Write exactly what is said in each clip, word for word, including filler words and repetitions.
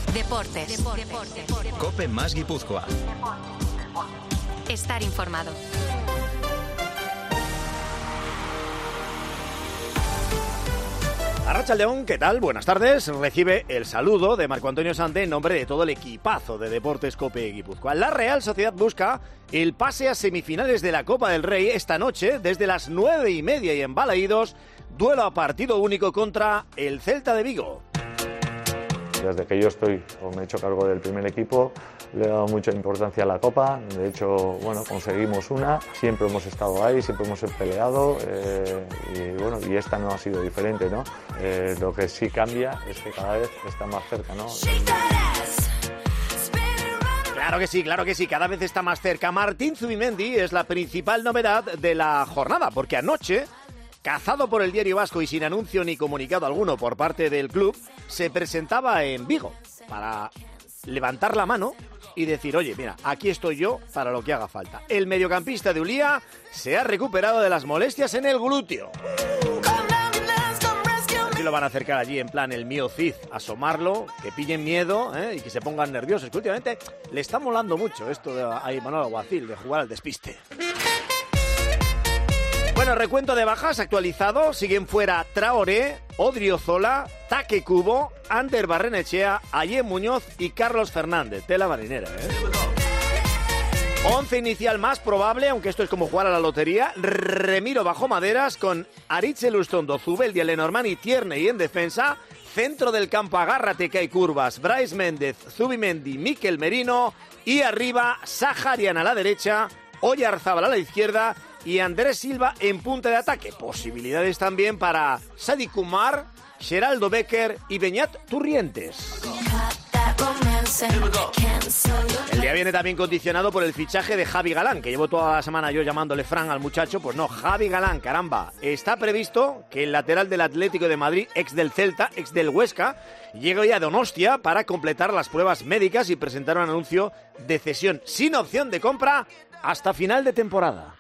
Deportes. Deportes. Deportes. COPE más Guipúzcoa. Estar informado. Arratsaldeon, ¿qué tal? Buenas tardes. Recibe el saludo de Marco Antonio Sante en nombre de todo el equipazo de Deportes COPE Guipúzcoa. La Real Sociedad busca el pase a semifinales de la Copa del Rey esta noche desde las nueve y media y en Balaídos, duelo a partido único contra el Celta de Vigo. Desde que yo estoy o me he hecho cargo del primer equipo, le he dado mucha importancia a la Copa. De hecho, bueno, conseguimos una, siempre hemos estado ahí, siempre hemos peleado eh, y bueno, y esta no ha sido diferente, ¿no? Eh, lo que sí cambia es que cada vez está más cerca, ¿no? Claro que sí, claro que sí, cada vez está más cerca. Martín Zubimendi es la principal novedad de la jornada, porque anoche, cazado por el Diario Vasco y sin anuncio ni comunicado alguno por parte del club, se presentaba en Vigo para levantar la mano y decir, oye, mira, aquí estoy yo para lo que haga falta. El mediocampista de Ulía se ha recuperado de las molestias en el glúteo. Así lo van a acercar allí en plan el mío Cid, asomarlo, que pillen miedo ¿eh? y que se pongan nerviosos, que últimamente le está molando mucho esto de, a Imanol Alguacil de jugar al despiste. Bueno, recuento de bajas actualizado. Siguen fuera Traoré, Odriozola, Take Kubo, Ander Barrenechea, Ayé Muñoz y Carlos Fernández. Tela marinera, ¿eh? Once inicial más probable, aunque esto es como jugar a la lotería. Remiro bajo maderas con Aritz Elustondo, Zubeldia, Lenormand y Tierney en defensa. Centro del campo, agárrate que hay curvas. Brais Méndez, Zubimendi, Mikel Merino. Y arriba, Saharian a la derecha, Oyarzábal a la izquierda y Andrés Silva en punta de ataque. Posibilidades también para Sadi Kumar, Geraldo Becker y Beñat Turrientes. El día viene también condicionado por el fichaje de Javi Galán, que llevo toda la semana yo llamándole Fran al muchacho. Pues no, Javi Galán, caramba. Está previsto que el lateral del Atlético de Madrid, ex del Celta, ex del Huesca, llegue hoy a Donostia para completar las pruebas médicas y presentar un anuncio de cesión sin opción de compra hasta final de temporada.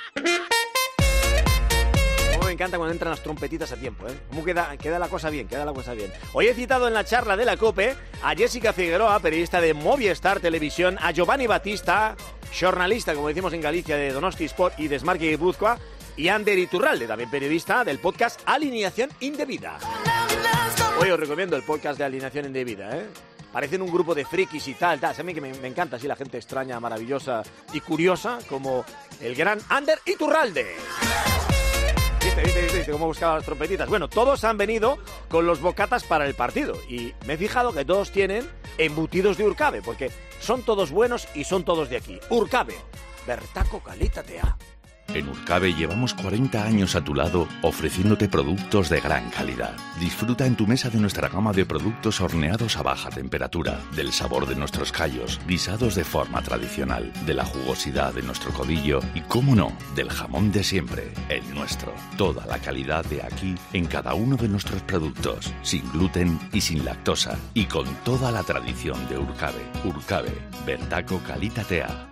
Como me encanta cuando entran las trompetitas a tiempo, ¿eh? Cómo queda, queda la cosa bien, queda la cosa bien. Hoy he citado en la charla de la COPE a Jessica Figueroa, periodista de Movistar Televisión, a Giovanni Batista, jornalista, como decimos en Galicia, de Donosti Sport y de Smarky Guipúzcoa, y Ander Iturralde, también periodista del podcast Alineación Indebida. Hoy os recomiendo el podcast de Alineación Indebida, ¿eh? Parecen un grupo de frikis y tal, tal. A mí que me, me encanta así la gente extraña, maravillosa y curiosa, como el gran Ander Iturralde. ¿Viste, viste, viste, viste cómo buscaba las trompetitas? Bueno, todos han venido con los bocatas para el partido. Y me he fijado que todos tienen embutidos de Urcabe, porque son todos buenos y son todos de aquí. Urcabe, Bertaco Calitatea. En Urcabe llevamos cuarenta años a tu lado ofreciéndote productos de gran calidad. Disfruta en tu mesa de nuestra gama de productos horneados a baja temperatura, del sabor de nuestros callos, guisados de forma tradicional, de la jugosidad de nuestro codillo y, cómo no, del jamón de siempre, el nuestro. Toda la calidad de aquí en cada uno de nuestros productos, sin gluten y sin lactosa, y con toda la tradición de Urcabe. Urcabe, Bertaco Calitatea.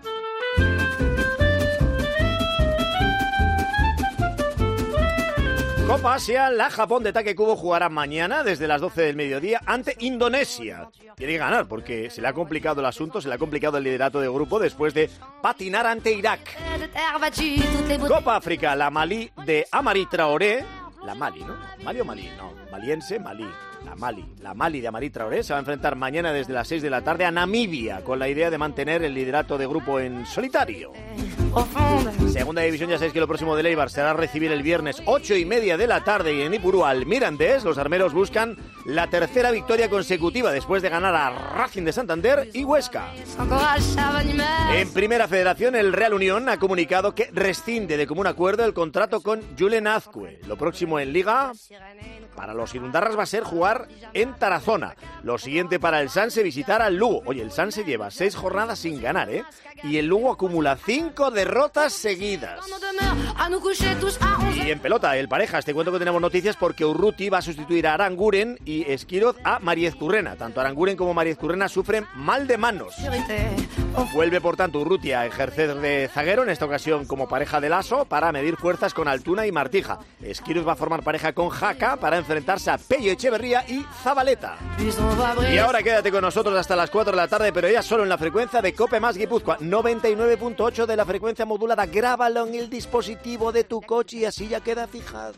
Copa Asia, la Japón de Take Kubo jugará mañana desde las doce del mediodía ante Indonesia. Tiene que ganar porque se le ha complicado el asunto, se le ha complicado el liderato de grupo después de patinar ante Irak. Copa África, la Malí de Amari Traoré, la Mali, ¿no? Mali o Malí, no, maliense, Malí. La Mali, la Mali de Amari Traoré se va a enfrentar mañana desde las seis de la tarde a Namibia con la idea de mantener el liderato de grupo en solitario. Segunda división, ya sabéis que lo próximo de Eibar será recibir el viernes ocho y media de la tarde y en Ipurú al Mirandés. Los armeros buscan la tercera victoria consecutiva después de ganar a Racing de Santander y Huesca. En Primera Federación, el Real Unión ha comunicado que rescinde de común acuerdo el contrato con Julen Azcue. Lo próximo en Liga para los irundarras va a ser jugar en Tarazona. Lo siguiente para el Sanse, visitar al Lugo. Oye, el Sanse lleva seis jornadas sin ganar, ¿eh? Y el Lugo acumula cinco derrotas seguidas. Y en pelota, el Parejas, te cuento que tenemos noticias porque Urruti va a sustituir a Aranguren y Esquiroz a Mariez Turrena. Tanto Aranguren como Mariez Turrena sufren mal de manos. Vuelve, por tanto, Urrutia a ejercer de zaguero, en esta ocasión como pareja de Lasso, para medir fuerzas con Altuna y Martija. Esquirus va a formar pareja con Jaca para enfrentarse a Pello Echeverría y Zabaleta. Y ahora quédate con nosotros hasta las cuatro de la tarde, pero ya solo en la frecuencia de Cope Más Guipúzcoa, noventa y nueve punto ocho de la frecuencia modulada. Grábalo en el dispositivo de tu coche y así ya queda fijado.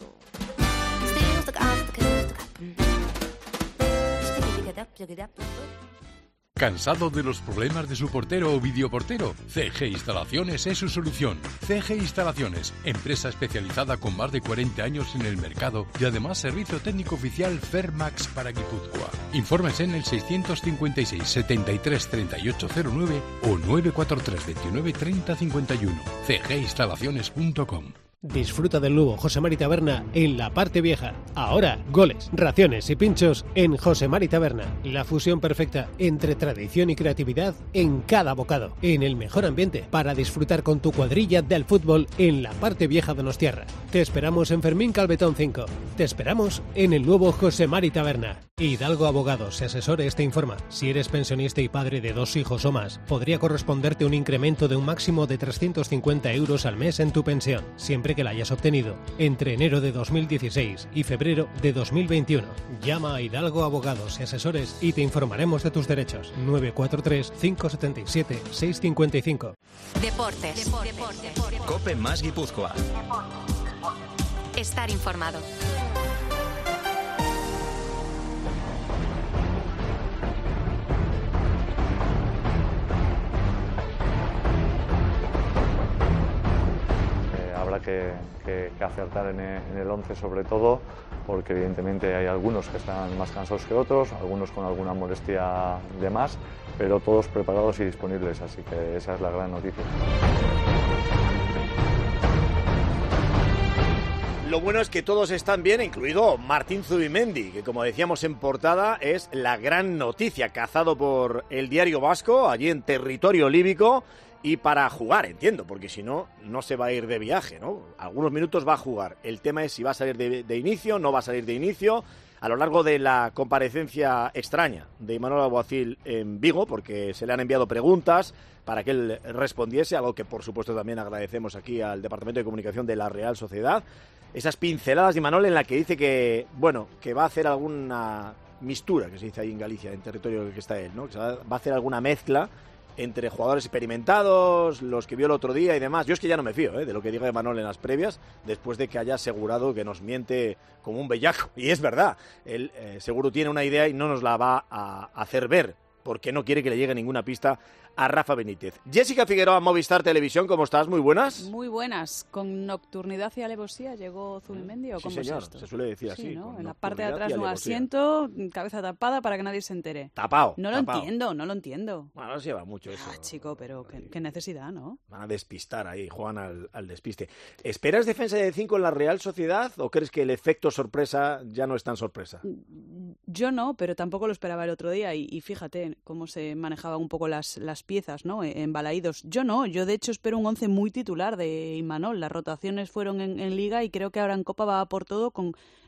¿Cansado de los problemas de su portero o videoportero? C G Instalaciones es su solución. C G Instalaciones, empresa especializada con más de cuarenta años en el mercado y además servicio técnico oficial Fermax para Guipúzcoa. Infórmese en el seiscientos cincuenta y seis, setenta y tres, treinta y ocho cero nueve o nueve cuatro tres, veintinueve, treinta cincuenta y uno. c g instalaciones punto com. Disfruta del nuevo José Mari Taberna en la parte vieja. Ahora, goles, raciones y pinchos en José Mari Taberna. La fusión perfecta entre tradición y creatividad en cada bocado. En el mejor ambiente para disfrutar con tu cuadrilla del fútbol en la parte vieja donostiarra. Te esperamos en Fermín Calvetón cinco. Te esperamos en el nuevo José Mari Taberna. Hidalgo Abogados y Asesores te informa. Si eres pensionista y padre de dos hijos o más, podría corresponderte un incremento de un máximo de trescientos cincuenta euros al mes en tu pensión, siempre que la hayas obtenido entre enero de dos mil dieciséis y febrero de dos mil veintiuno. Llama a Hidalgo Abogados y Asesores y te informaremos de tus derechos. nueve cuatro tres, cinco siete siete, seis cinco cinco. Deportes. Deportes. Cope Más Guipúzcoa. Estar informado. Que, que, que acertar en el, en el once sobre todo, porque evidentemente hay algunos que están más cansados que otros, algunos con alguna molestia de más, pero todos preparados y disponibles, así que esa es la gran noticia. Lo bueno es que todos están bien, incluido Martín Zubimendi, que como decíamos en portada es la gran noticia, cazado por el Diario Vasco, allí en territorio líbico, y para jugar, entiendo, porque si no, no se va a ir de viaje, ¿no? Algunos minutos va a jugar. El tema es si va a salir de, de inicio, no va a salir de inicio. A lo largo de la comparecencia extraña de Imanol Alguacil en Vigo, porque se le han enviado preguntas para que él respondiese, algo que por supuesto también agradecemos aquí al Departamento de Comunicación de la Real Sociedad. Esas pinceladas de Imanol en la que dice que, bueno, que va a hacer alguna mistura, que se dice ahí en Galicia, en territorio en el que está él, ¿no? Que va a hacer alguna mezcla entre jugadores experimentados, los que vio el otro día y demás. Yo es que ya no me fío ¿eh? de lo que diga Imanol en las previas, después de que haya asegurado que nos miente como un bellaco. Y es verdad, él eh, seguro tiene una idea y no nos la va a hacer ver, porque no quiere que le llegue ninguna pista a Rafa Benítez. Jessica Figueroa, Movistar Televisión, ¿cómo estás? Muy buenas. Muy buenas. ¿Con nocturnidad y alevosía llegó Zubimendi o sí, cómo señor, es esto? se suele decir sí, así. ¿no? En la parte de atrás de un asiento, cabeza tapada para que nadie se entere. Tapado. No tapao. lo entiendo, no lo entiendo. Bueno, no se lleva mucho eso. Ah, chico, pero qué, qué necesidad, ¿no? Van a despistar ahí, juegan al, al despiste. ¿Esperas defensa de cinco en la Real Sociedad o crees que el efecto sorpresa ya no es tan sorpresa? Yo no, pero tampoco lo esperaba el otro día y, y fíjate cómo se manejaban un poco las, las piezas, ¿no? En Balaídos. Yo no, yo de hecho espero un once muy titular de Imanol. Las rotaciones fueron en, en Liga y creo que ahora en Copa va a por todo con...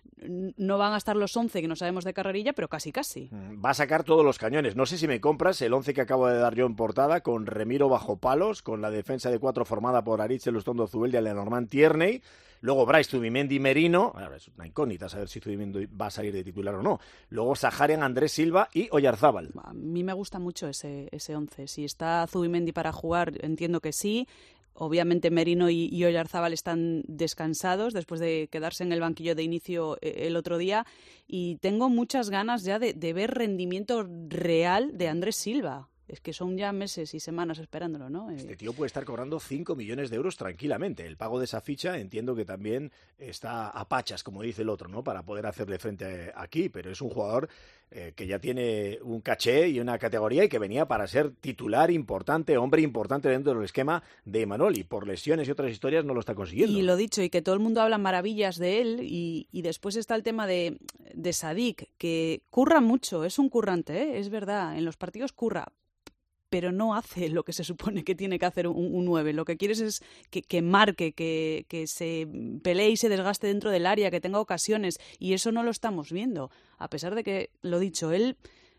No van a estar los once que no sabemos de carrerilla, pero casi casi. Va a sacar todos los cañones. No sé si me compras el once que acabo de dar yo en portada, con Remiro bajo palos, con la defensa de cuatro formada por Aritz Elustondo Zubeldia y Lenormand Tierney. Luego Brais, Zubimendi, Merino. Ahora es una incógnita saber si Zubimendi va a salir de titular o no. Luego Saharian, Andrés Silva y Oyarzábal. A mí me gusta mucho ese, ese once. Si está Zubimendi para jugar, entiendo que sí. Obviamente Merino y, y Oyarzábal están descansados después de quedarse en el banquillo de inicio el otro día. Y tengo muchas ganas ya de, de ver rendimiento real de Andrés Silva. Es que son ya meses y semanas esperándolo, ¿no? Este tío puede estar cobrando cinco millones de euros tranquilamente. El pago de esa ficha entiendo que también está a pachas, como dice el otro, ¿no? Para poder hacerle frente aquí, pero es un jugador eh, que ya tiene un caché y una categoría y que venía para ser titular importante, hombre importante dentro del esquema de Imanol, y por lesiones y otras historias no lo está consiguiendo. Y lo dicho, y que todo el mundo habla maravillas de él, y, y después está el tema de, de Sadik, que curra mucho, es un currante, ¿eh? Es verdad, en los partidos curra, pero no hace lo que se supone que tiene que hacer un, un nueve. Lo que quieres es que, que marque, que, que se pelee y se desgaste dentro del área, que tenga ocasiones, y eso no lo estamos viendo. A pesar de que, lo dicho, él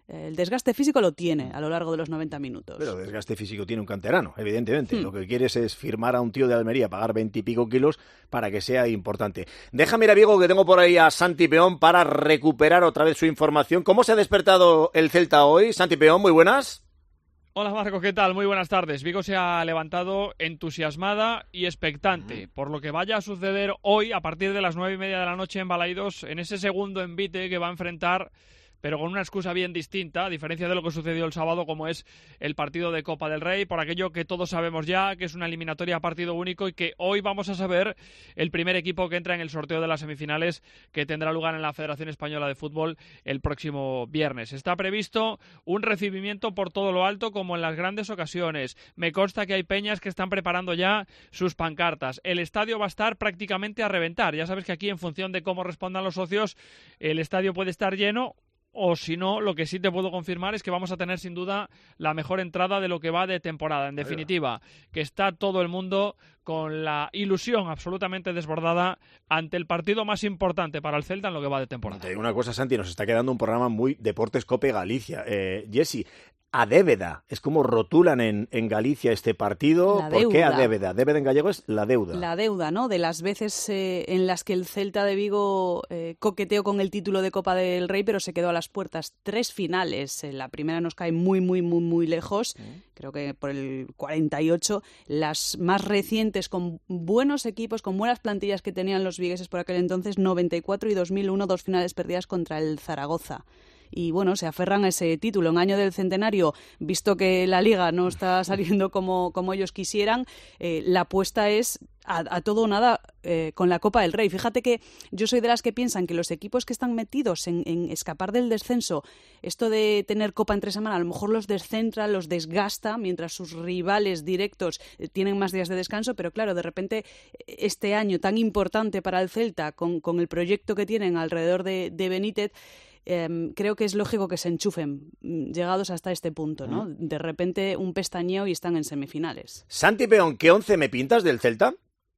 El desgaste físico lo tiene a lo largo de los noventa minutos. Pero desgaste físico tiene un canterano, evidentemente. Hmm. Lo que quieres es firmar a un tío de Almería, pagar veintipico kilos para que sea importante. Déjame ir a Vigo, que tengo por ahí a Santi Peón para recuperar otra vez su información. ¿Cómo se ha despertado el Celta hoy? Santi Peón, muy buenas. Hola Marco, ¿qué tal? Muy buenas tardes. Vigo se ha levantado entusiasmada y expectante por lo que vaya a suceder hoy a partir de las nueve y media de la noche en Balaidos, en ese segundo envite que va a enfrentar, pero con una excusa bien distinta, a diferencia de lo que sucedió el sábado, como es el partido de Copa del Rey, por aquello que todos sabemos ya, que es una eliminatoria a partido único y que hoy vamos a saber el primer equipo que entra en el sorteo de las semifinales que tendrá lugar en la Federación Española de Fútbol el próximo viernes. Está previsto un recibimiento por todo lo alto, como en las grandes ocasiones. Me consta que hay peñas que están preparando ya sus pancartas. El estadio va a estar prácticamente a reventar. Ya sabes que aquí, en función de cómo respondan los socios, el estadio puede estar lleno, o si no, lo que sí te puedo confirmar es que vamos a tener sin duda la mejor entrada de lo que va de temporada. En definitiva, que está todo el mundo con la ilusión absolutamente desbordada ante el partido más importante para el Celta en lo que va de temporada. Te digo una cosa, Santi, nos está quedando un programa muy Deportes Cope Galicia. Eh, Jessy, Adébeda, es como rotulan en, en Galicia este partido. ¿Por qué Adébeda? Adébeda en gallego es la deuda. La deuda, ¿no? De las veces eh, en las que el Celta de Vigo eh, coqueteó con el título de Copa del Rey, pero se quedó a las puertas. Tres finales. Eh, la primera nos cae muy, muy, muy, muy lejos. ¿Mm? Creo que por el cuarenta y ocho. Las más recientes, con buenos equipos, con buenas plantillas que tenían los vigueses por aquel entonces, noventa y cuatro y dos mil uno, dos finales perdidas contra el Zaragoza. Y bueno, se aferran a ese título en año del centenario, visto que la Liga no está saliendo como, como ellos quisieran. Eh, la apuesta es a, a todo o nada eh, con la Copa del Rey. Fíjate que yo soy de las que piensan que los equipos que están metidos en, en escapar del descenso, esto de tener Copa entre semana, a lo mejor los descentra, los desgasta, mientras sus rivales directos eh, tienen más días de descanso, pero claro, de repente este año tan importante para el Celta, con, con el proyecto que tienen alrededor de, de Benítez, Eh, creo que es lógico que se enchufen llegados hasta este punto, ¿no? De repente un pestañeo y están en semifinales. Santi Peón, ¿qué once me pintas del Celta?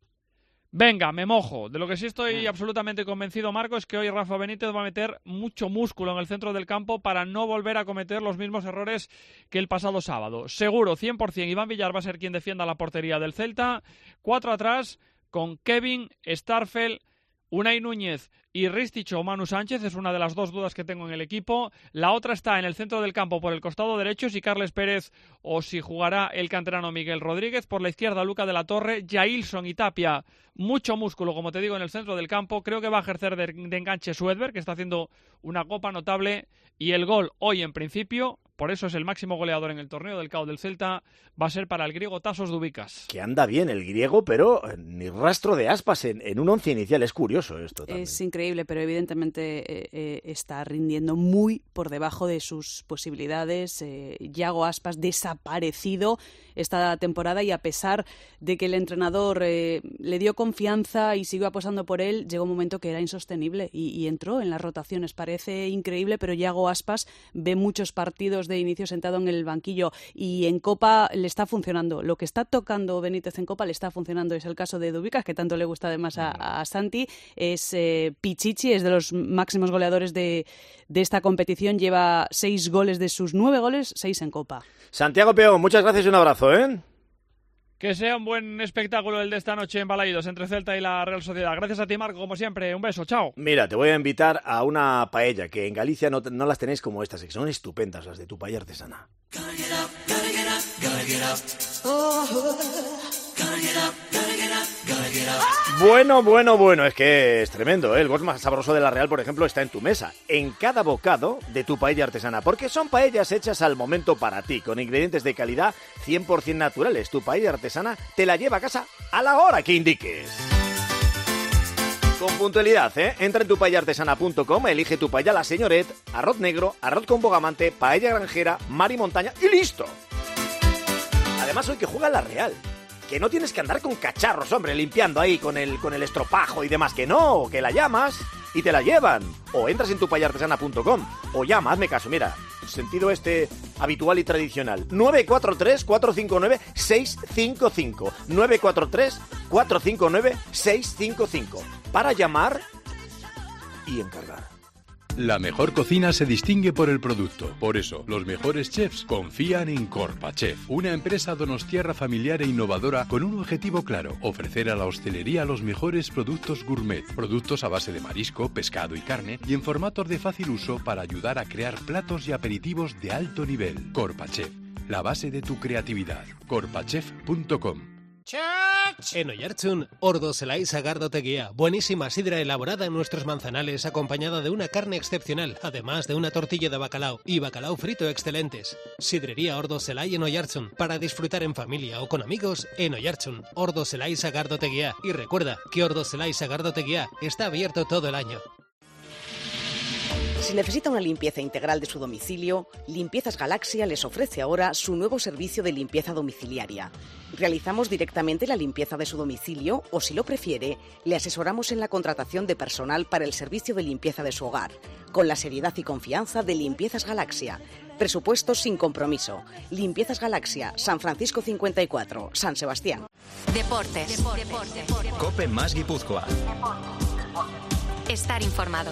Venga, me mojo. De lo que sí estoy absolutamente convencido, Marco, es que hoy Rafa Benítez va a meter mucho músculo en el centro del campo para no volver a cometer los mismos errores que el pasado sábado. Seguro, cien por ciento, Iván Villar va a ser quien defienda la portería del Celta. Cuatro atrás, con Kevin, Starfel, Unai Núñez y Ristich o Manu Sánchez, es una de las dos dudas que tengo en el equipo. La otra está en el centro del campo por el costado derecho, si Carles Pérez o si jugará el canterano Miguel Rodríguez. Por la izquierda, Luca de la Torre, Jailson y Tapia. Mucho músculo, como te digo, en el centro del campo. Creo que va a ejercer de, de enganche Suedberg, que está haciendo una copa notable. Y el gol hoy, en principio, por eso es el máximo goleador en el torneo del C A O del Celta, va a ser para el griego Tasos Dubicas. Que anda bien el griego, pero ni rastro de Aspas en, en un once inicial. Es curioso esto también. Es increíble, pero evidentemente eh, eh, está rindiendo muy por debajo de sus posibilidades. Eh, Yago Aspas desaparecido esta temporada, y a pesar de que el entrenador eh, le dio confianza y siguió apostando por él, llegó un momento que era insostenible y, y entró en las rotaciones. Parece increíble, pero Yago Aspas ve muchos partidos de inicio sentado en el banquillo, y en Copa le está funcionando. Lo que está tocando Benítez en Copa le está funcionando. Es el caso de Dubicas, que tanto le gusta además a, a Santi. Es eh, Pichichi, es de los máximos goleadores de, de esta competición. Lleva seis goles de sus nueve goles, seis en Copa. Santiago Peón, muchas gracias y un abrazo, ¿eh? Que sea un buen espectáculo el de esta noche en Balaidos entre Celta y la Real Sociedad. Gracias a ti, Marco, como siempre. Un beso, chao. Mira, te voy a invitar a una paella, que en Galicia no, no las tenéis como estas, que son estupendas, las de tu paella artesana. Bueno, bueno, bueno, es que es tremendo, ¿eh? El gol más sabroso de la Real, por ejemplo, está en tu mesa, en cada bocado de tu paella artesana, porque son paellas hechas al momento para ti, con ingredientes de calidad cien por ciento naturales. Tu paella artesana te la lleva a casa a la hora que indiques. Con puntualidad, ¿eh? Entra en tu paella artesana punto com, elige tu paella La Señoret, arroz negro, arroz con bogamante, paella granjera, mar y montaña y ¡listo! Además, hoy que juega la Real, que no tienes que andar con cacharros, hombre, limpiando ahí con el, con el estropajo y demás, que no, que la llamas y te la llevan. O entras en tu paella artesana punto com o llama, hazme caso, mira, sentido este habitual y tradicional. nueve cuatro tres, cuatro cinco nueve, seis cinco cinco. nueve cuatro tres, cuatro cinco nueve, seis cinco cinco. Para llamar y encargar. La mejor cocina se distingue por el producto. Por eso, los mejores chefs confían en Corpachef, una empresa donostiarra familiar e innovadora con un objetivo claro: ofrecer a la hostelería los mejores productos gourmet, productos a base de marisco, pescado y carne, y en formatos de fácil uso para ayudar a crear platos y aperitivos de alto nivel. Corpachef, la base de tu creatividad. corpachef punto com. En Oiartzun, Ordo Zelai Sagardotegia. Buenísima sidra elaborada en nuestros manzanales, acompañada de una carne excepcional, además de una tortilla de bacalao y bacalao frito excelentes. Sidrería Ordo Zelai en Oiartzun, para disfrutar en familia o con amigos en Oiartzun. Ordo Zelai Sagardotegia. Y recuerda que Ordo Zelai Sagardotegia está abierto todo el año. Si necesita una limpieza integral de su domicilio, Limpiezas Galaxia les ofrece ahora su nuevo servicio de limpieza domiciliaria. Realizamos directamente la limpieza de su domicilio o, si lo prefiere, le asesoramos en la contratación de personal para el servicio de limpieza de su hogar, con la seriedad y confianza de Limpiezas Galaxia. Presupuestos sin compromiso. Limpiezas Galaxia, San Francisco cincuenta y cuatro, San Sebastián. Deportes. Deportes. Deportes. Cope más Guipúzcoa. Estar informado.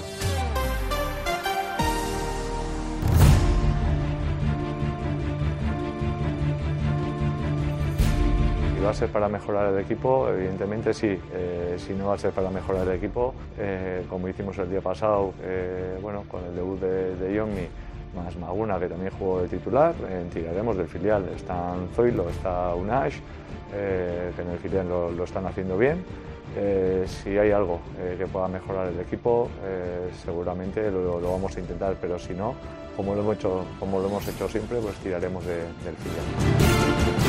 Si va a ser para mejorar el equipo, evidentemente sí. Eh, si no va a ser para mejorar el equipo, eh, como hicimos el día pasado, eh, bueno, con el debut de, de Yonmi, más Maguna, que también jugó de titular, eh, tiraremos del filial. Están Zoilo, está Unash, eh, que en el filial lo, lo están haciendo bien. Eh, si hay algo eh, que pueda mejorar el equipo, eh, seguramente lo, lo vamos a intentar, pero si no, como lo hemos hecho, como lo hemos hecho siempre, pues tiraremos de, del filial.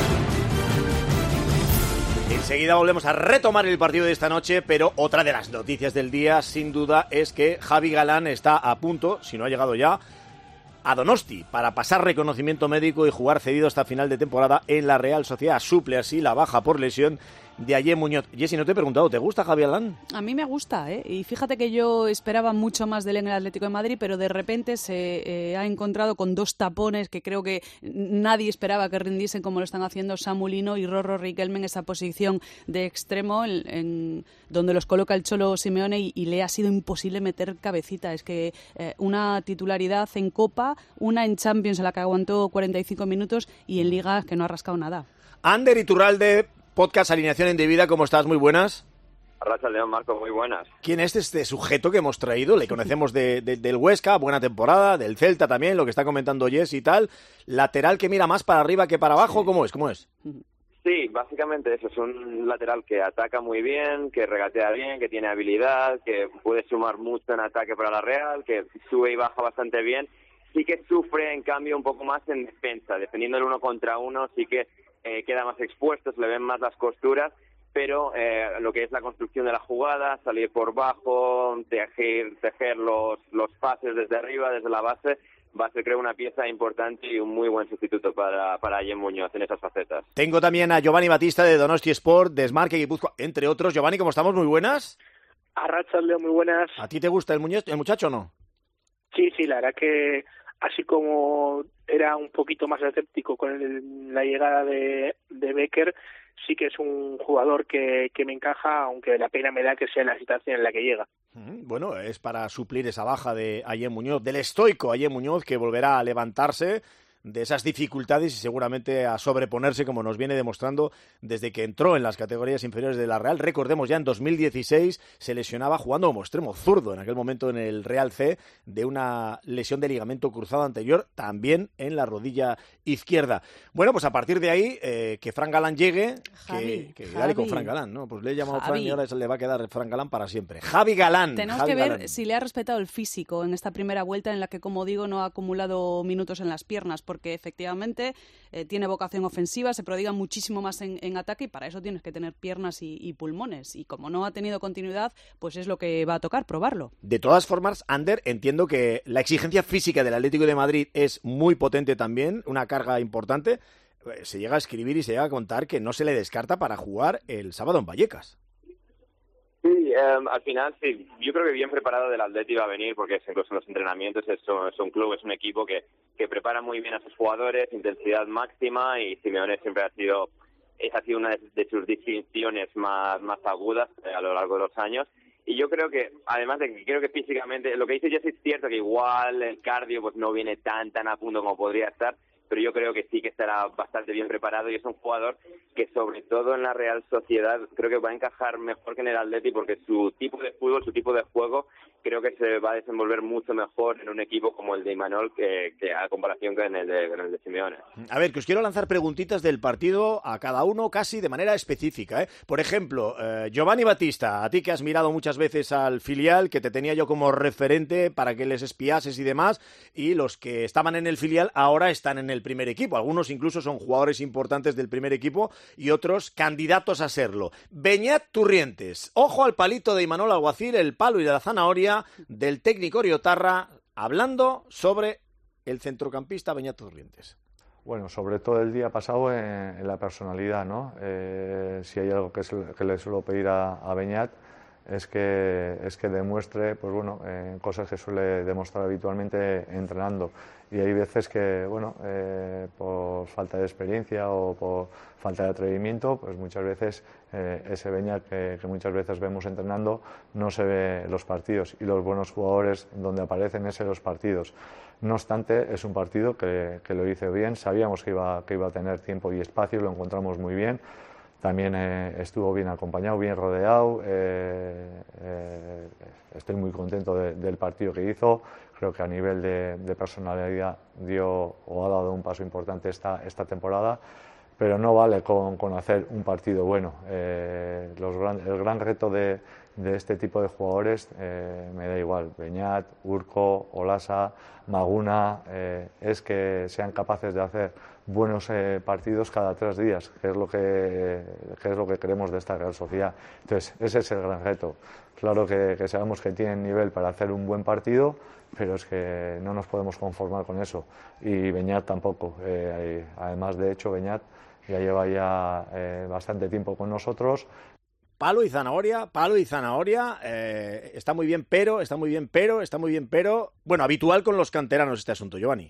Enseguida volvemos a retomar el partido de esta noche, pero otra de las noticias del día, sin duda, es que Javi Galán está a punto, si no ha llegado ya, a Donosti para pasar reconocimiento médico y jugar cedido hasta final de temporada en la Real Sociedad. Suple así la baja por lesión de Ayem Muñoz. Jessy, no te he preguntado, ¿te gusta Javi Galán? A mí me gusta, ¿eh? Y fíjate que yo esperaba mucho más de él en el Atlético de Madrid, pero de repente se eh, ha encontrado con dos tapones que creo que nadie esperaba que rindiesen como lo están haciendo Samu Lino y Rorro Riquelme en esa posición de extremo, en, en donde los coloca el Cholo Simeone, y, y le ha sido imposible meter cabecita. Es que eh, una titularidad en Copa, una en Champions en la que aguantó cuarenta y cinco minutos, y en Liga que no ha rascado nada. Ander Iturralde, podcast Alineación Indebida, ¿cómo estás? Muy buenas. Arracha León, Marco, muy buenas. ¿Quién es este sujeto que hemos traído? Le conocemos de, de, del Huesca, buena temporada, del Celta también, lo que está comentando Jess y tal. Lateral que mira más para arriba que para abajo, ¿cómo es? ¿Cómo es? Sí, básicamente eso, es un lateral que ataca muy bien, que regatea bien, que tiene habilidad, que puede sumar mucho en ataque para la Real, que sube y baja bastante bien. Sí que sufre, en cambio, un poco más en defensa, defendiendo el uno contra uno, sí que eh, queda más expuesto, se le ven más las costuras, pero eh, lo que es la construcción de la jugada, salir por bajo, tejer, tejer los, los pases desde arriba, desde la base, va a ser, creo, una pieza importante y un muy buen sustituto para, para Ayem Muñoz en esas facetas. Tengo también a Giovanni Batista de Donosti Sport, Desmarque Guipúzcoa, entre otros. Giovanni, ¿cómo estamos? Muy buenas. Arracha Leo, muy buenas. ¿A ti te gusta el, muñe- el muchacho o no? Sí, sí, la verdad que así como era un poquito más escéptico con el, la llegada de, de Becker, sí que es un jugador que, que me encaja, aunque la pena me da que sea en la situación en la que llega. Bueno, es para suplir esa baja de Ayem Muñoz, del estoico Ayem Muñoz, que volverá a levantarse de esas dificultades y seguramente a sobreponerse, como nos viene demostrando desde que entró en las categorías inferiores de la Real. Recordemos, ya en dos mil dieciséis se lesionaba jugando como extremo zurdo, en aquel momento en el Real C, de una lesión de ligamento cruzado anterior, también en la rodilla izquierda. Bueno, pues a partir de ahí, eh, que Fran Galán llegue, Javi, que, que Javi. dale con Fran Galán, ¿no? Pues le he llamado Javi. Fran y ahora se le va a quedar Fran Galán para siempre. Javi Galán. Tenemos Javi que ver Galán. si le ha respetado el físico en esta primera vuelta, en la que, como digo, no ha acumulado minutos en las piernas, porque efectivamente eh, tiene vocación ofensiva, se prodiga muchísimo más en, en ataque, y para eso tienes que tener piernas y, y pulmones. Y como no ha tenido continuidad, pues es lo que va a tocar, probarlo. De todas formas, Ander, entiendo que la exigencia física del Atlético de Madrid es muy potente también, una carga importante. Se llega a escribir y se llega a contar que no se le descarta para jugar el sábado en Vallecas. Sí, eh, al final sí, yo creo que bien preparado del Atleti va a venir, porque es, incluso en los entrenamientos es un, es un club, es un equipo que, que prepara muy bien a sus jugadores, intensidad máxima, y Simeone siempre ha sido, esa ha sido una de, de sus distinciones más, más agudas eh, a lo largo de los años, Y yo creo que, además de que creo que físicamente, lo que dice Jesse es cierto, que igual el cardio pues no viene tan tan a punto como podría estar, pero yo creo que sí que estará bastante bien preparado y es un jugador que sobre todo en la Real Sociedad creo que va a encajar mejor que en el Atleti porque su tipo de fútbol, su tipo de juego creo que se va a desenvolver mucho mejor en un equipo como el de Imanol que, que a comparación con el de, con el de Simeone. A ver, que os quiero lanzar preguntitas del partido a cada uno casi de manera específica, ¿eh? Por ejemplo, eh, Giovanni Battista, a ti que has mirado muchas veces al filial, que te tenía yo como referente para que les espiases y demás, y los que estaban en el filial ahora están en el primer equipo. Algunos incluso son jugadores importantes del primer equipo y otros candidatos a serlo. Beñat Turrientes, ojo al palito de Imanol Alguacil, el palo y la zanahoria del técnico oriotarra, hablando sobre el centrocampista Beñat Turrientes. Bueno, sobre todo el día pasado en, en la personalidad, ¿no? Eh, si hay algo que, es, que le suelo pedir a, a Beñat es que, es que demuestre, pues bueno, eh, cosas que suele demostrar habitualmente entrenando. Y hay veces que, bueno, eh, por falta de experiencia o por falta de atrevimiento, pues muchas veces eh, ese Beñat que, que muchas veces vemos entrenando no se ve en los partidos y los buenos jugadores donde aparecen es en los partidos. No obstante, es un partido que, que lo hizo bien, sabíamos que iba, que iba a tener tiempo y espacio, lo encontramos muy bien. También eh, estuvo bien acompañado, bien rodeado. Eh, eh, estoy muy contento de, del partido que hizo. Creo que a nivel de, de personalidad dio o ha dado un paso importante esta, esta temporada. Pero no vale con, con hacer un partido bueno. Eh, los gran, el gran reto de, de este tipo de jugadores, eh, me da igual, Beñat, Urco, Olasa, Maguna, eh, es que sean capaces de hacer buenos eh, partidos cada tres días, que es lo que, que es lo que queremos de esta Real Sociedad. Entonces, ese es el gran reto. Claro que, que sabemos que tienen nivel para hacer un buen partido, pero es que no nos podemos conformar con eso. Y Beñat tampoco. Eh, además, de hecho, Beñat ya lleva ya eh, bastante tiempo con nosotros. Palo y zanahoria, palo y zanahoria, eh, está muy bien, pero, está muy bien, pero, está muy bien, pero... Bueno, habitual con los canteranos este asunto, Giovanni.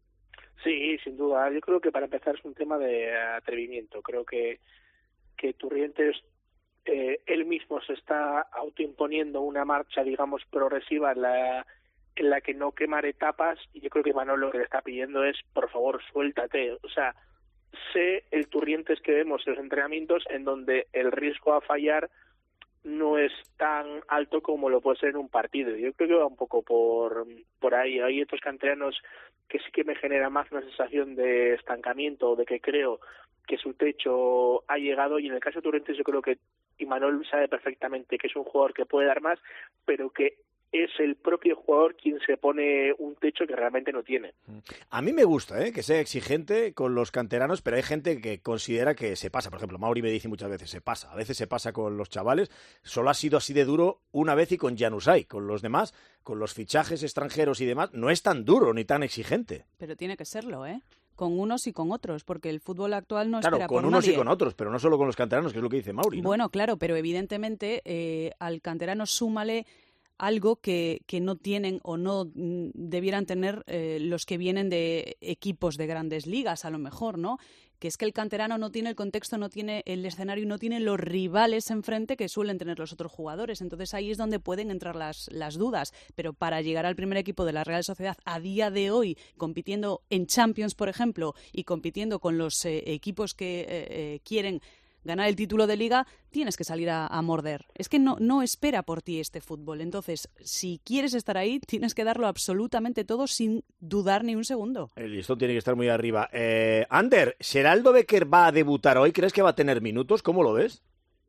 Sí, sin duda. Yo creo que para empezar es un tema de atrevimiento. Creo que, que Turrientes, eh, él mismo se está autoimponiendo una marcha, digamos, progresiva en la, en la que no quemar etapas, y yo creo que Imanol lo que le está pidiendo es, por favor, suéltate. O sea, sé el Turrientes que vemos en los entrenamientos en donde el riesgo a fallar no es tan alto como lo puede ser en un partido. Yo creo que va un poco por, por ahí. Hay otros canteranos que sí que me genera más una sensación de estancamiento, de que creo que su techo ha llegado, y en el caso de Turrientes yo creo que Imanol sabe perfectamente que es un jugador que puede dar más, pero que es el propio jugador quien se pone un techo que realmente no tiene. A mí me gusta ¿eh? que sea exigente con los canteranos, pero hay gente que considera que se pasa. Por ejemplo, Mauri me dice muchas veces, se pasa. A veces se pasa con los chavales. Solo ha sido así de duro una vez y con Januzaj. Con los demás, con los fichajes extranjeros y demás, no es tan duro ni tan exigente. Pero tiene que serlo, ¿eh? Con unos y con otros, porque el fútbol actual no claro, espera por nadie. Claro, con unos y con otros, pero no solo con los canteranos, que es lo que dice Mauri, ¿no? Bueno, claro, pero evidentemente eh, al canterano súmale algo que, que no tienen o no mm, debieran tener eh, los que vienen de equipos de grandes ligas, a lo mejor, ¿no? Que es que el canterano no tiene el contexto, no tiene el escenario y no tiene los rivales enfrente que suelen tener los otros jugadores. Entonces ahí es donde pueden entrar las, las dudas. Pero para llegar al primer equipo de la Real Sociedad a día de hoy, compitiendo en Champions, por ejemplo, y compitiendo con los eh, equipos que eh, eh, quieren ganar el título de Liga, tienes que salir a, a morder. Es que no, no espera por ti este fútbol. Entonces, si quieres estar ahí, tienes que darlo absolutamente todo sin dudar ni un segundo. El listón tiene que estar muy arriba. Eh, Ander, ¿Geraldo Becker va a debutar hoy? ¿Crees que va a tener minutos? ¿Cómo lo ves?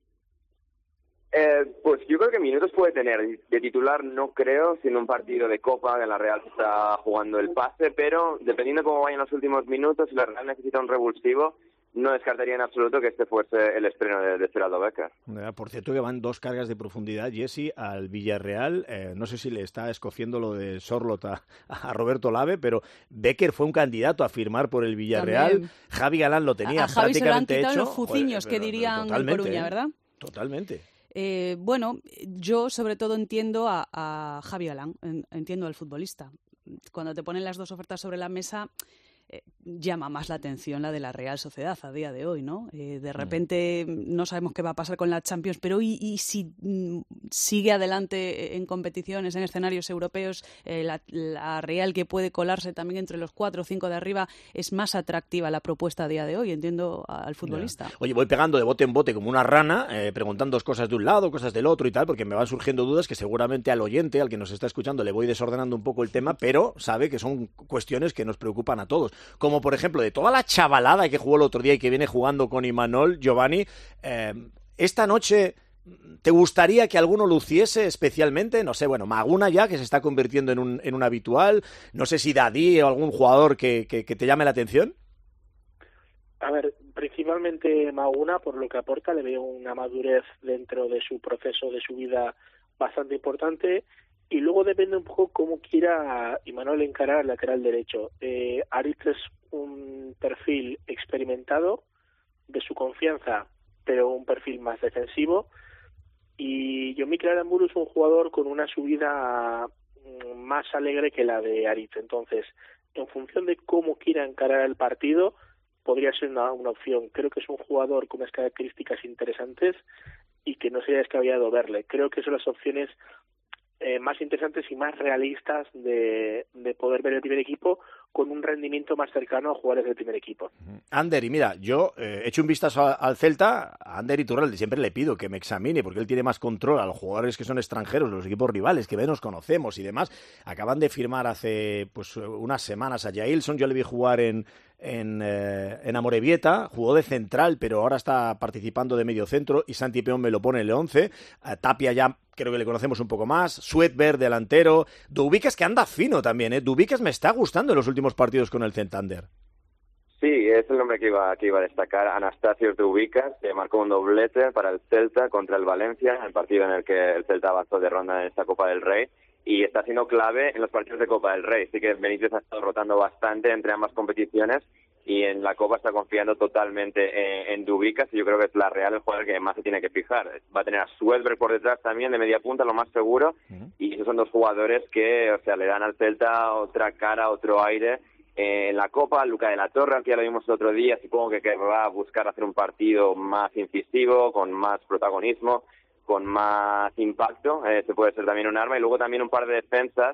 Eh, pues yo creo que minutos puede tener. De titular no creo, siendo un partido de Copa, que la Real está jugando el pase, pero dependiendo cómo vayan los últimos minutos, si la Real necesita un revulsivo, no descartaría en absoluto que este fuese el estreno de, de Geraldo Becker. Por cierto, que van dos cargas de profundidad, Jesse, al Villarreal. Eh, no sé si le está escociendo lo de Sorlot a, a Roberto Lave, pero Becker fue un candidato a firmar por el Villarreal. También. Javi Galán lo tenía a, a prácticamente Javi se hecho. Los fuciños Joder, que dirían en Coruña, ¿verdad? Totalmente. Eh, bueno, yo sobre todo entiendo a, a Javi Galán, entiendo al futbolista. Cuando te ponen las dos ofertas sobre la mesa, eh, llama más la atención la de la Real Sociedad a día de hoy, ¿no? Eh, de repente no sabemos qué va a pasar con la Champions, pero y, y si mm, sigue adelante en competiciones, en escenarios europeos, eh, la, la Real, que puede colarse también entre los cuatro o cinco de arriba, es más atractiva la propuesta a día de hoy, entiendo al futbolista. Yeah. Oye, voy pegando de bote en bote como una rana, eh, preguntando cosas de un lado, cosas del otro y tal, porque me van surgiendo dudas que seguramente al oyente, al que nos está escuchando, le voy desordenando un poco el tema, pero sabe que son cuestiones que nos preocupan a todos. Como por ejemplo, de toda la chavalada que jugó el otro día y que viene jugando con Imanol, Giovanni, eh, esta noche, ¿te gustaría que alguno luciese especialmente? No sé, bueno, Maguna ya, que se está convirtiendo en un, en un habitual, no sé si Dadí o algún jugador que, que, que te llame la atención. A ver, principalmente Maguna, por lo que aporta, le veo una madurez dentro de su proceso, de su vida, bastante importante. Y luego depende un poco cómo quiera Imanol encarar al lateral derecho. Eh, Aritz es un perfil experimentado, de su confianza, pero un perfil más defensivo. Y Yomikel Aramburu es un jugador con una subida más alegre que la de Aritz. Entonces, en función de cómo quiera encarar el partido, podría ser una, una opción. Creo que es un jugador con unas características interesantes y que no sería descabellado verle. Creo que son las opciones Eh, más interesantes y más realistas de, de poder ver el primer equipo con un rendimiento más cercano a jugadores del primer equipo. Ander, y mira, yo eh, he hecho un vistazo a, al Celta, a Ander Iturralde siempre le pido que me examine, porque él tiene más control a los jugadores que son extranjeros, los equipos rivales, que menos conocemos y demás. Acaban de firmar hace pues unas semanas a Jailson, yo le vi jugar en en, eh, en Amorebieta, jugó de central, pero ahora está participando de medio centro, y Santi Peón me lo pone en el once. A Tapia ya creo que le conocemos un poco más, Sweetberg delantero, Dubicas, que anda fino también, ¿eh? Dubicas me está gustando en los últimos partidos con el Santander. Sí, es el nombre que iba, que iba a destacar, Anastasios Dubicas, que marcó un doblete para el Celta contra el Valencia, el partido en el que el Celta avanzó de ronda en esta Copa del Rey, y está siendo clave en los partidos de Copa del Rey. Sí que Benítez ha estado rotando bastante entre ambas competiciones, y en la Copa está confiando totalmente en, en Dubicas, y yo creo que es la Real el jugador que más se tiene que fijar. Va a tener a Sweetberg por detrás también, de media punta, lo más seguro, uh-huh. Y esos son dos jugadores que, o sea, le dan al Celta otra cara, otro aire eh, en la Copa. Luca de la Torre, que ya lo vimos el otro día, supongo que, que va a buscar hacer un partido más incisivo, con más protagonismo, con más impacto, eh, se puede ser también un arma, y luego también un par de defensas,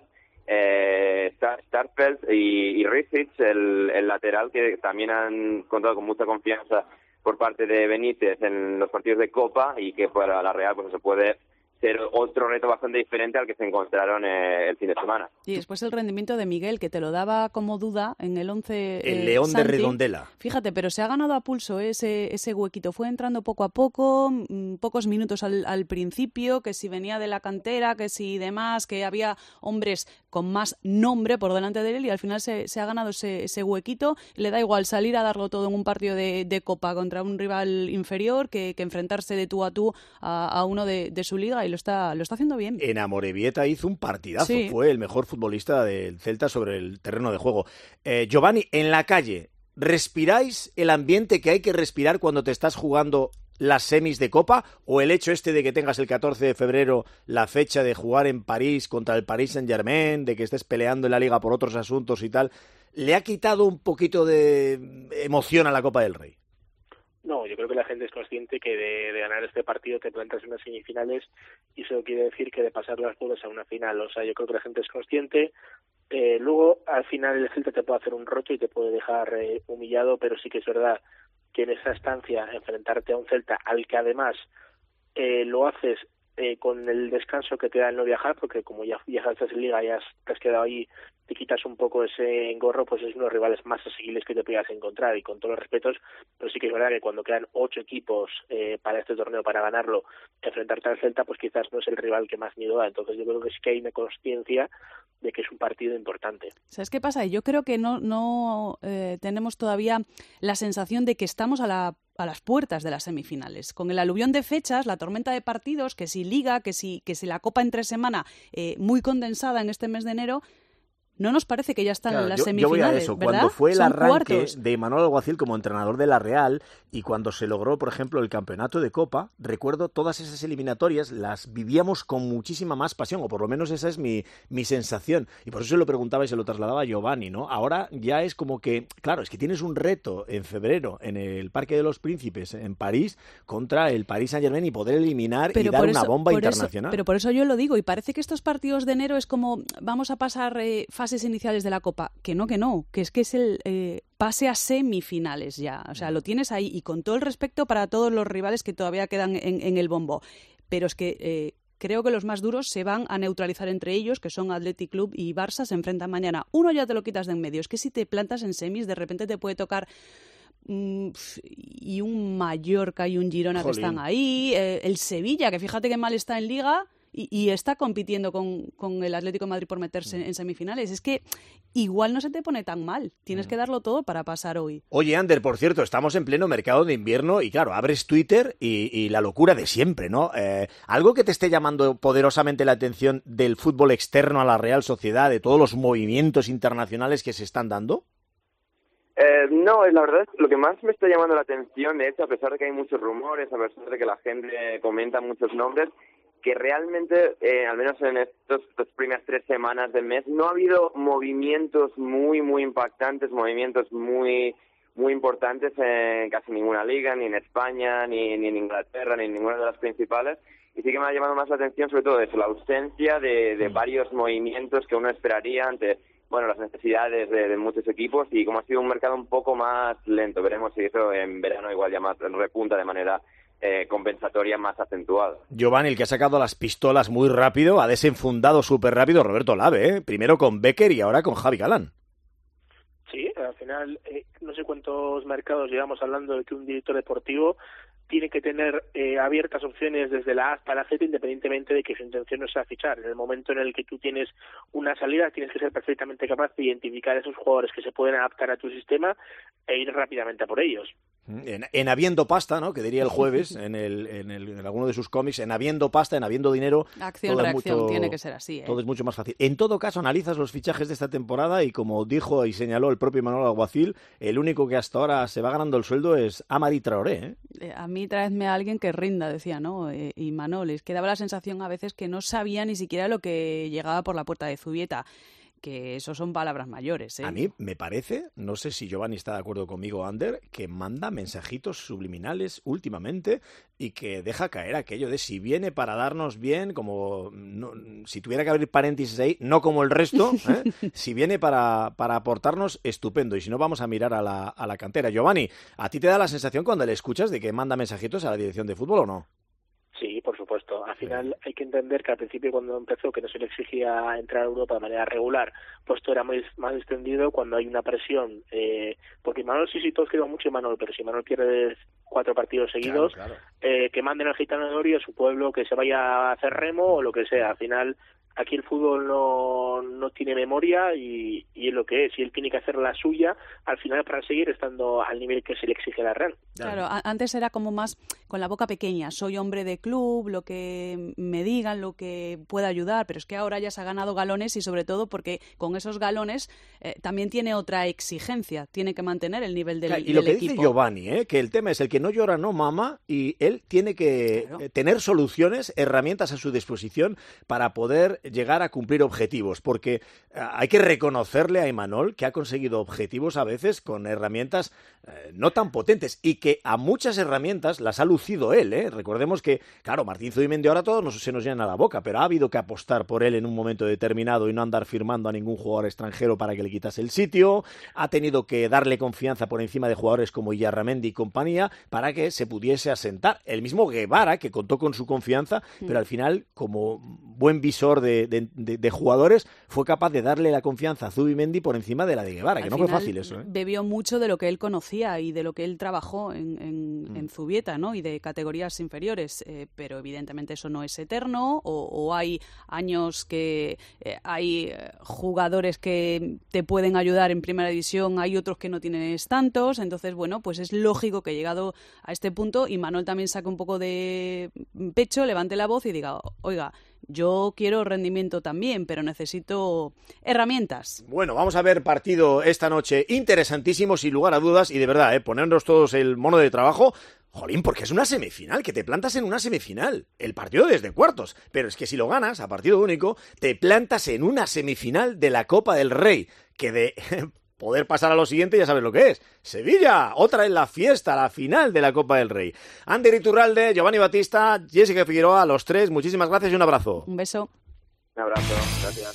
eh, Starfelt y, y Risic, el, el lateral, que también han contado con mucha confianza por parte de Benítez en los partidos de Copa, y que para la Real pues se puede ser otro reto bastante diferente al que se encontraron eh, el fin de semana. Y después el rendimiento de Miguel, que te lo daba como duda en el once. El eh, León Santi. de Redondela. Fíjate, pero se ha ganado a pulso ese, ese huequito. Fue entrando poco a poco, mmm, pocos minutos al, al principio, que si venía de la cantera, que si demás, que había hombres con más nombre por delante de él, y al final se, se ha ganado ese, ese huequito. Le da igual salir a darlo todo en un partido de, de Copa contra un rival inferior que, que enfrentarse de tú a tú a, a uno de, de su liga, y lo está, lo está haciendo bien. En Amorebieta hizo un partidazo, sí. Fue el mejor futbolista del Celta sobre el terreno de juego. Eh, Giovanni, en la calle, ¿respiráis el ambiente que hay que respirar cuando te estás jugando las semis de Copa, o el hecho este de que tengas el catorce de febrero la fecha de jugar en París contra el Paris Saint-Germain, de que estés peleando en la Liga por otros asuntos y tal, le ha quitado un poquito de emoción a la Copa del Rey? No, yo creo que la gente es consciente que de, de ganar este partido te plantas en unas semifinales, y eso quiere decir que de pasar las dudas a una final. O sea, yo creo que la gente es consciente. Eh, luego, al final, el Celta te puede hacer un roto y te puede dejar eh, humillado, pero sí que es verdad que en esa estancia enfrentarte a un Celta al que además eh, lo haces eh, con el descanso que te da el no viajar, porque como ya viajaste en Liga, ya has, te has quedado ahí, te quitas un poco ese engorro, pues es uno de los rivales más asequibles que te puedas encontrar, y con todos los respetos, pero sí que es verdad que cuando quedan ocho equipos eh, para este torneo, para ganarlo, enfrentarte al Celta, pues quizás no es el rival que más miedo da. Entonces yo creo que sí que hay una consciencia de que es un partido importante. ¿Sabes qué pasa? Yo creo que no, no eh, tenemos todavía la sensación de que estamos a la a las puertas de las semifinales. Con el aluvión de fechas, la tormenta de partidos, que si Liga, que si, que si la Copa entre semana, eh, muy condensada en este mes de enero, ¿No nos parece que ya están claro, en las yo, semifinales, yo voy a eso. ¿verdad? Cuando fue el Son arranque cuartos. de Manuel Alguacil como entrenador de la Real y cuando se logró, por ejemplo, el campeonato de Copa, recuerdo todas esas eliminatorias, las vivíamos con muchísima más pasión, o por lo menos esa es mi, mi sensación. Y por eso se lo preguntaba y se lo trasladaba a Giovanni, ¿no? Ahora ya es como que, claro, es que tienes un reto en febrero en el Parque de los Príncipes, en París, contra el Paris Saint-Germain y poder eliminar Pero y dar por una eso- bomba por eso- internacional. pero por eso yo lo digo, y parece que estos partidos de enero es como vamos a pasar eh, fases iniciales de la Copa. Que no, que no, que es que es el eh, pase a semifinales ya. O sea, lo tienes ahí y con todo el respeto para todos los rivales que todavía quedan en, en el bombo. Pero es que eh, creo que los más duros se van a neutralizar entre ellos, que son Athletic Club y Barça, se enfrentan mañana. Uno ya te lo quitas de en medio. Es que si te plantas en semis, de repente te puede tocar mm, y un Mallorca y un Girona Jolín. que están ahí, eh, el Sevilla, que fíjate que mal está en Liga y, y está compitiendo con, con el Atlético de Madrid por meterse en, en semifinales. Es que igual no se te pone tan mal. Tienes que darlo todo para pasar hoy. Oye, Ander, por cierto, estamos en pleno mercado de invierno y claro, abres Twitter y, y la locura de siempre, ¿no? Eh, ¿Algo que te esté llamando poderosamente la atención del fútbol externo a la Real Sociedad, de todos los movimientos internacionales que se están dando? Eh, no, la verdad es lo que más me está llamando la atención, de hecho, a pesar de que hay muchos rumores, a pesar de que la gente comenta muchos nombres, que realmente, eh, al menos en estos, estas primeras tres semanas del mes, no ha habido movimientos muy, muy impactantes, movimientos muy muy importantes en casi ninguna liga, ni en España, ni, ni en Inglaterra, ni en ninguna de las principales. Y sí que me ha llamado más la atención, sobre todo eso, la ausencia de, de varios movimientos que uno esperaría ante bueno las necesidades de, de muchos equipos, y como ha sido un mercado un poco más lento, veremos si eso en verano igual ya más repunta de manera eh, compensatoria más acentuada. Giovanni, el que ha sacado las pistolas muy rápido, ha desenfundado súper rápido Roberto Lave, ¿eh? Primero con Becker y ahora con Javi Galán. Sí, al final, eh, no sé cuántos mercados llevamos hablando de que un director deportivo tiene que tener eh, abiertas opciones desde la A hasta la Z, independientemente de que su intención no sea fichar. En el momento en el que tú tienes una salida, tienes que ser perfectamente capaz de identificar esos jugadores que se pueden adaptar a tu sistema e ir rápidamente a por ellos. En, en habiendo pasta, ¿no? Que diría el jueves en, el, en, el, en alguno de sus cómics, en habiendo pasta, en habiendo dinero. Acción, todo reacción, es mucho, tiene que ser así, ¿eh? Todo es mucho más fácil. En todo caso, analizas los fichajes de esta temporada y como dijo y señaló el propio Manuel Alguacil, el único que hasta ahora se va ganando el sueldo es Amadi Traoré, ¿eh? Eh, A mí tráeme a alguien que rinda, decía, ¿no? Eh, y Manol, es que daba la sensación a veces que no sabía ni siquiera lo que llegaba por la puerta de Zubieta. Que eso son palabras mayores, ¿eh? A mí me parece, no sé si Giovanni está de acuerdo conmigo, Ander, que manda mensajitos subliminales últimamente y que deja caer aquello de si viene para darnos bien, como no, si tuviera que abrir paréntesis ahí, no como el resto, ¿eh? Si viene para, para aportarnos, estupendo, y si no, vamos a mirar a la, a la cantera. Giovanni, ¿a ti te da la sensación cuando le escuchas de que manda mensajitos a la dirección de fútbol o no? Sí, por supuesto. Al final hay que entender que al principio, cuando empezó, que no se le exigía entrar a Europa de manera regular, pues esto era más, más extendido cuando hay una presión. Eh, porque Manuel, sí, sí, todos quedan mucho en Manuel, pero si Manuel pierde cuatro partidos seguidos, Claro, claro. Eh, que manden al Gitano de Ori a su pueblo, que se vaya a hacer remo o lo que sea. Al final, aquí el fútbol no, no tiene memoria y, y es lo que es. Y él tiene que hacer la suya al final para seguir estando al nivel que se le exige la Real. Claro, a- antes era como más con la boca pequeña, soy hombre de club, lo que me digan, lo que pueda ayudar, pero es que ahora ya se ha ganado galones y sobre todo porque con esos galones eh, también tiene otra exigencia, tiene que mantener el nivel del, Claro, y del lo que equipo. dice Giovanni, ¿eh? Que el tema es el que no llora no mama, y él tiene que Claro. eh, tener soluciones, herramientas a su disposición para poder llegar a cumplir objetivos, porque eh, hay que reconocerle a Imanol que ha conseguido objetivos a veces con herramientas eh, no tan potentes, y que a muchas herramientas las ha lucido él, ¿eh? Recordemos que, claro, Martín Zubimendi ahora todos nos, se nos llena la boca, pero ha habido que apostar por él en un momento determinado y no andar firmando a ningún jugador extranjero para que le quitase el sitio, ha tenido que darle confianza por encima de jugadores como Illarramendi y compañía para que se pudiese asentar. El mismo Guevara, que contó con su confianza, mm. pero al final, como buen visor de, de, de, de jugadores, fue capaz de darle la confianza a Zubimendi por encima de la de Guevara, Al que no final, fue fácil eso, ¿eh? Bebió mucho de lo que él conocía y de lo que él trabajó en, en, mm. en Zubieta, ¿no? Y de categorías inferiores, eh, pero evidentemente eso no es eterno, o, o hay años que eh, hay jugadores que te pueden ayudar en primera división, hay otros que no tienes tantos, entonces, bueno, pues es lógico que llegado a este punto, y Manuel también saque un poco de pecho, levante la voz y diga, oiga, Yo quiero rendimiento también, pero necesito herramientas. Bueno, vamos a ver partido esta noche interesantísimo, sin lugar a dudas, y de verdad, ¿eh? Ponernos todos el mono de trabajo. Jolín, porque es una semifinal, que te plantas en una semifinal. El partido desde cuartos. Pero es que si lo ganas a partido único, te plantas en una semifinal de la Copa del Rey. Que de poder pasar a lo siguiente ya sabes lo que es. Sevilla, otra en la fiesta, la final de la Copa del Rey. Ander Iturralde, Giovanni Battista, Jessica Figueroa, a los tres, muchísimas gracias y un abrazo. Un beso. Un abrazo, gracias.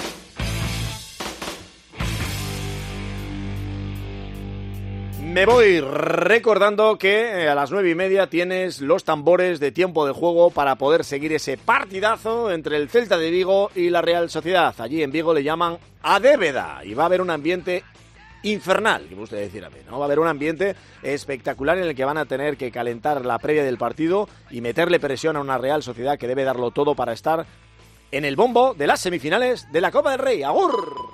Me voy recordando que a las nueve y media tienes los tambores de tiempo de juego para poder seguir ese partidazo entre el Celta de Vigo y la Real Sociedad. Allí en Vigo le llaman Adébeda y va a haber un ambiente infernal, que me gusta decir a mí, ¿no? Va a haber un ambiente espectacular en el que van a tener que calentar la previa del partido y meterle presión a una Real Sociedad que debe darlo todo para estar en el bombo de las semifinales de la Copa del Rey. ¡Agur!